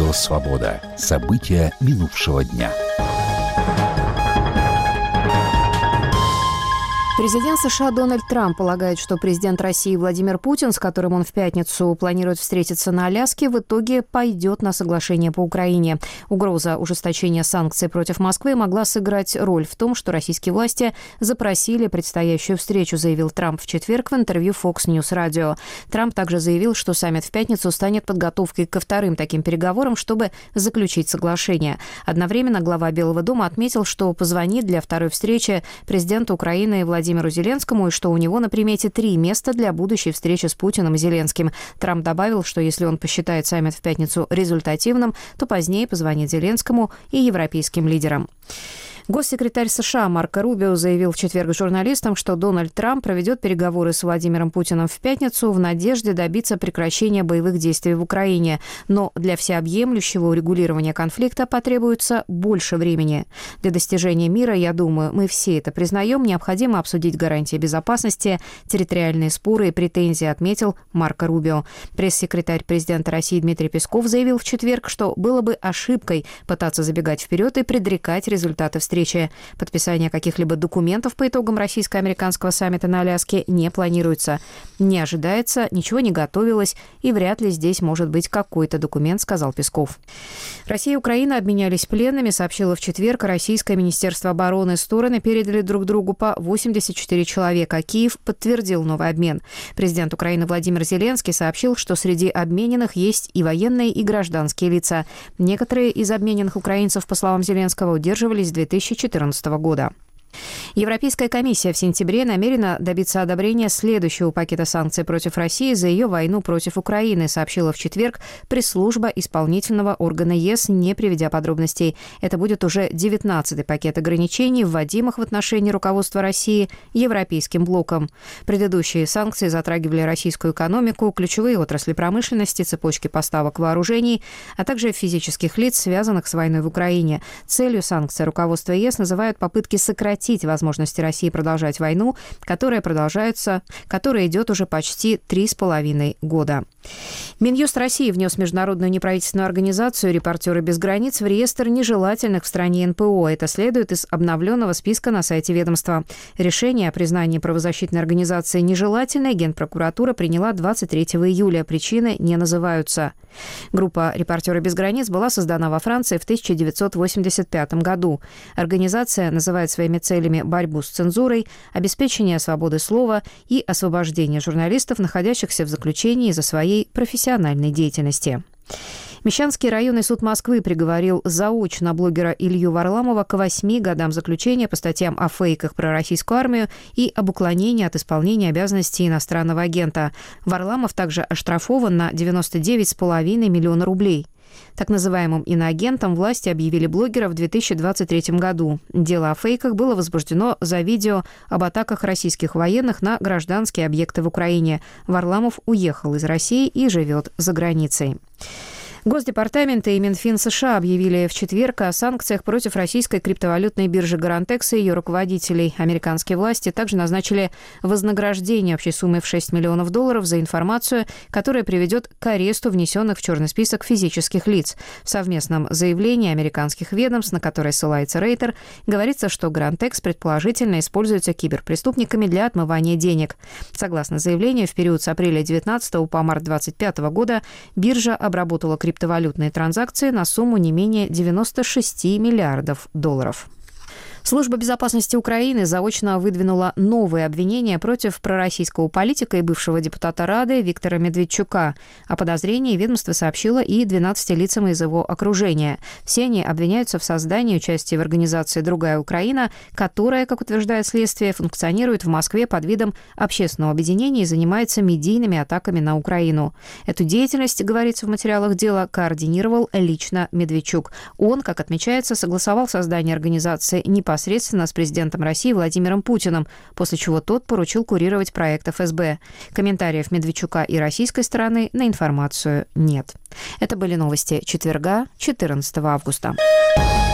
Радио «Свобода». События минувшего дня. Президент США Дональд Трамп полагает, что президент России Владимир Путин, с которым он в пятницу планирует встретиться на Аляске, в итоге пойдет на соглашение по Украине. Угроза ужесточения санкций против Москвы могла сыграть роль в том, что российские власти запросили предстоящую встречу, заявил Трамп в четверг в интервью Fox News Radio. Трамп также заявил, что саммит в пятницу станет подготовкой ко вторым таким переговорам, чтобы заключить соглашение. Одновременно глава Белого дома отметил, что позвонит для второй встречи президенту Украины Владимиру Зеленскому и что у него на примете 3 места для будущей встречи с Путиным и Зеленским. Трамп добавил, что если он посчитает саммит в пятницу результативным, то позднее позвонит Зеленскому и европейским лидерам. Госсекретарь США Марко Рубио заявил в четверг журналистам, что Дональд Трамп проведет переговоры с Владимиром Путиным в пятницу в надежде добиться прекращения боевых действий в Украине. Но для всеобъемлющего урегулирования конфликта потребуется больше времени. Для достижения мира, я думаю, мы все это признаем, необходимо обсудить гарантии безопасности, территориальные споры и претензии, отметил Марко Рубио. Пресс-секретарь президента России Дмитрий Песков заявил в четверг, что было бы ошибкой пытаться забегать вперед и предрекать результаты встречи. Подписание каких-либо документов по итогам российско-американского саммита на Аляске не планируется. Не ожидается, ничего не готовилось, и вряд ли здесь может быть какой-то документ, сказал Песков. Россия и Украина обменялись пленными, сообщило в четверг Российское министерство обороны. Стороны передали друг другу по 84 человека. Киев подтвердил новый обмен. Президент Украины Владимир Зеленский сообщил, что среди обмененных есть и военные, и гражданские лица. Некоторые из обмененных украинцев, по словам Зеленского, удерживались с 2014 года. Европейская комиссия в сентябре намерена добиться одобрения следующего пакета санкций против России за ее войну против Украины, сообщила в четверг пресс-служба исполнительного органа ЕС, не приведя подробностей. Это будет уже 19-й пакет ограничений, вводимых в отношении руководства России Европейским блоком. Предыдущие санкции затрагивали российскую экономику, ключевые отрасли промышленности, цепочки поставок вооружений, а также физических лиц, связанных с войной в Украине. Целью санкций руководства ЕС называют попытки сократить возможности России продолжать войну, которая идет уже почти 3,5 года. Минюст России внес международную неправительственную организацию «Репортеры без границ» в реестр нежелательных в стране НПО. Это следует из обновленного списка на сайте ведомства. Решение о признании правозащитной организации нежелательной Генпрокуратура приняла 23 июля. Причины не называются. Группа «Репортеры без границ» была создана во Франции в 1985 году. Организация называет своими целями борьбу с цензурой, обеспечение свободы слова и освобождение журналистов, находящихся в заключении из-за своей профессиональной деятельности. Мещанский районный суд Москвы приговорил заочно блогера Илью Варламова к 8 годам заключения по статьям о фейках про российскую армию и об уклонении от исполнения обязанностей иностранного агента. Варламов также оштрафован на 99,5 миллиона рублей. Так называемым иноагентом власти объявили блогера в 2023 году. Дело о фейках было возбуждено за видео об атаках российских военных на гражданские объекты в Украине. Варламов уехал из России и живет за границей. Госдепартамент и Минфин США объявили в четверг о санкциях против российской криптовалютной биржи Гарантекс и ее руководителей. Американские власти также назначили вознаграждение общей суммой в $6 миллионов за информацию, которая приведет к аресту внесенных в черный список физических лиц. В совместном заявлении американских ведомств, на которое ссылается Рейтер, говорится, что Гарантекс предположительно используется киберпреступниками для отмывания денег. Согласно заявлению, в период с апреля 2019 по март 2025 года биржа обработала криптовалютные транзакции на сумму не менее $96 миллиардов. Служба безопасности Украины заочно выдвинула новые обвинения против пророссийского политика и бывшего депутата Рады Виктора Медведчука. О подозрении ведомство сообщило и 12 лицам из его окружения. Все они обвиняются в создании и участии в организации «Другая Украина», которая, как утверждает следствие, функционирует в Москве под видом общественного объединения и занимается медийными атаками на Украину. Эту деятельность, говорится в материалах дела, координировал лично Медведчук. Он, как отмечается, согласовал создание организации непосредственно с президентом России Владимиром Путиным, после чего тот поручил курировать проект ФСБ. Комментариев Медведчука и российской стороны на информацию нет. Это были новости четверга, 14 августа.